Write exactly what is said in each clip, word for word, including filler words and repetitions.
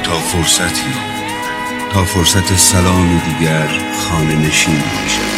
تا فرصتی، تا فرصت سلام دیگر خانه نشین میشد.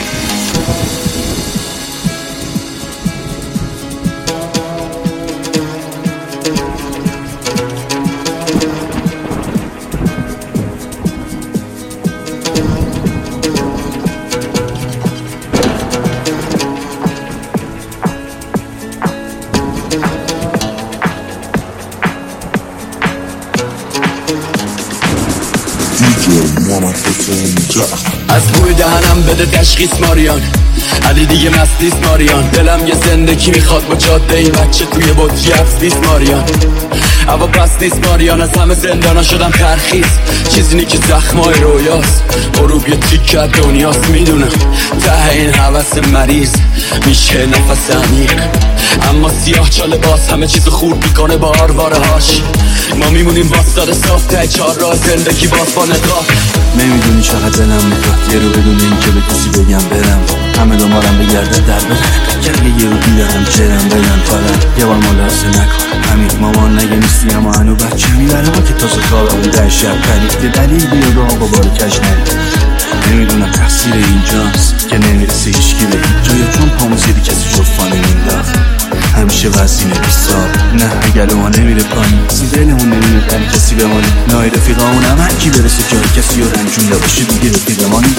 از بوی دهنم بده تشخیص ماریان، علی دیگه مستیس ماریان. دلم یه زندگی میخواد با جاده این بچه توی بطری افسیس ماریان. اما پس نیست ماریان، از همه زندانا شدم ترخیص. چیزی نی که زخمای رویاست، غروب یه تیکه دنیاست. میدونم ته این حوث مریض میشه نفس عمیق، اما سیاه چاله باز همه چیزو خورد میکنه با آرواره هاش. ما میمونیم باستاد صاف ته چار راه زندگی باز با نگاه. نمیدونی چقدر دلم میخواد یه رو بدون این که به کسی بگم برم، همه دنبالم بگرده در برم. گرگه یه رو دیدم چرم بگم فقط یه بار ملاحظه نکن. همین مامان نگه نیستی اما هنو بچه میبره ما که تازه خوابمون در شب پریده. دلیل بیاد و با بار کش نرید. نمیدونم تقصیر اینجاست که نمیرسه هیچکی به هیچ جا، یا چون پامو زیدی کسی جفانه مینداخت. همیشه وزینه بیستار نه اگر ما نمیره پایین، سی دلمون نمیره تنی کسی بمانی. نای رفیقامون هم هرکی برسه جای کسی رو رنجون نباشه دیگه رفیقمانی.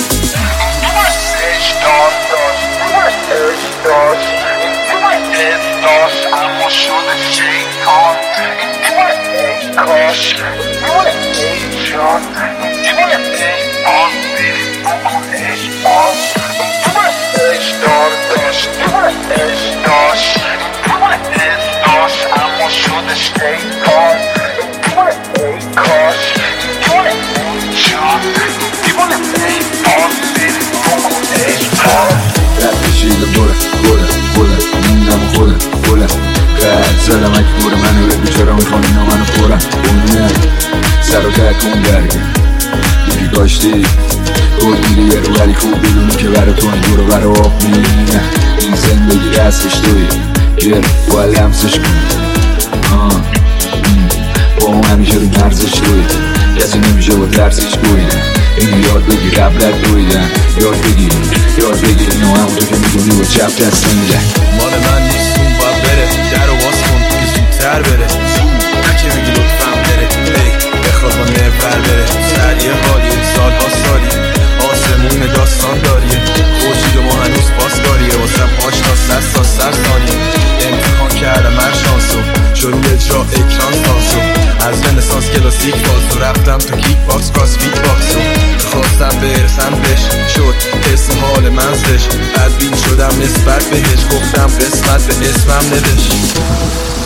زدم اگه دور منو بگو چرا میخوانی اینا منو خورم. بونه سر و تکون درگه یکی کاشتی بود میده یه رو ولی خوب بدونی که برا تو این دور و برا آب میدونه. این زندگی هستش توی گیر باید لمسش کنی. با اون همیشه رو مرزش توی کسی نمیشه با درسش گویدن. اینو یاد بگیر قبلت دویدن، یاد بگیر یاد بگیر اینو همونطور که میدونی با چپ دست نمیدن. مال من نیست اون باید بره در رو باز کن که زودتر بره. نکه بگی لطفم بره ای بخواد با نفر بره. سریع حالیه سال ها سالی آسمون داستان داریه. خوشید و ما هنوز پاس داریه واسم آشنا سر سا سر ثانیه. امتحان کردم هر شانسو شروع اجرا اکران سانسو. از رنسانس کلاسیک باز و رفتم تو کیک باکس کراس فیت باکسو. خواستم برسم بهش شد اسم حال منزلش. بدبین شدم نسبت بهش گفتم قسمت به اسمم نوشت.